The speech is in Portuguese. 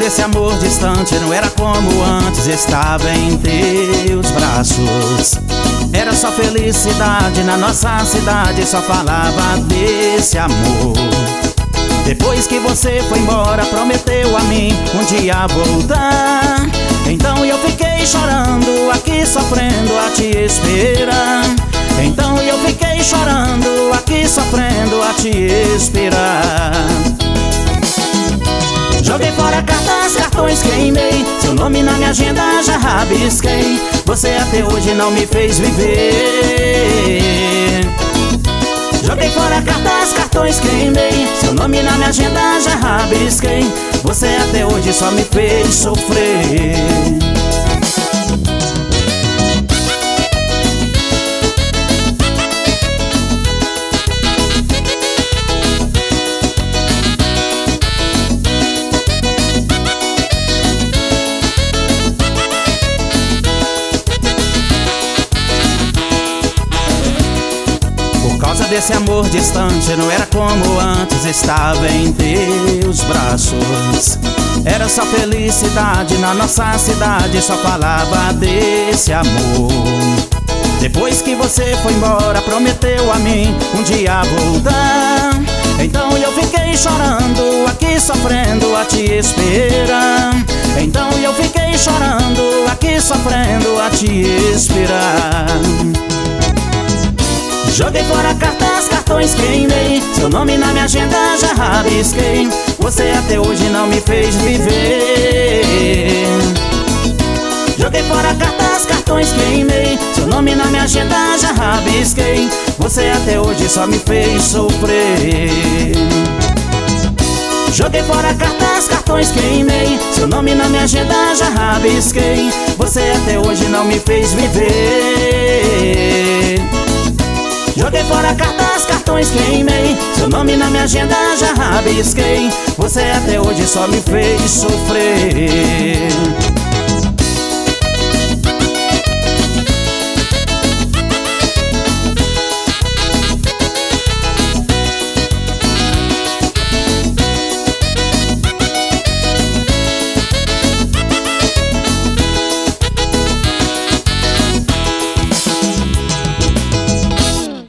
desse amor distante não era como antes. Estava em teus braços, era só felicidade na nossa cidade. Só falava desse amor. Depois que você foi embora, prometeu a mim um dia voltar. Então eu fiquei chorando aqui, sofrendo a te esperar. Então eu fiquei chorando aqui, sofrendo a te esperar. Joguei fora cartas, cartões, queimei seu nome na minha agenda, já rabisquei. Você até hoje não me fez viver. Joguei fora cartas, cartões, queimei seu nome na minha agenda, já rabisquei. Você até hoje só me fez sofrer. Desse amor distante não era como antes. Estava em teus braços, era só felicidade na nossa cidade. Só falava desse amor. Depois que você foi embora, prometeu a mim um dia voltar. Então eu fiquei chorando aqui, sofrendo a te esperar. Então eu fiquei chorando aqui, sofrendo a te esperar. Joguei fora cartas, cartões, queimei seu nome na minha agenda, já rabisquei. Você até hoje não me fez viver. Joguei fora cartas, cartões, queimei seu nome na minha agenda, já rabisquei. Você até hoje só me fez sofrer. Joguei fora cartas, cartões, queimei seu nome na minha agenda, já rabisquei. Você até hoje não me fez viver. Joguei fora cartas, cartões, queimei seu nome na minha agenda, já rabisquei. Você até hoje só me fez sofrer.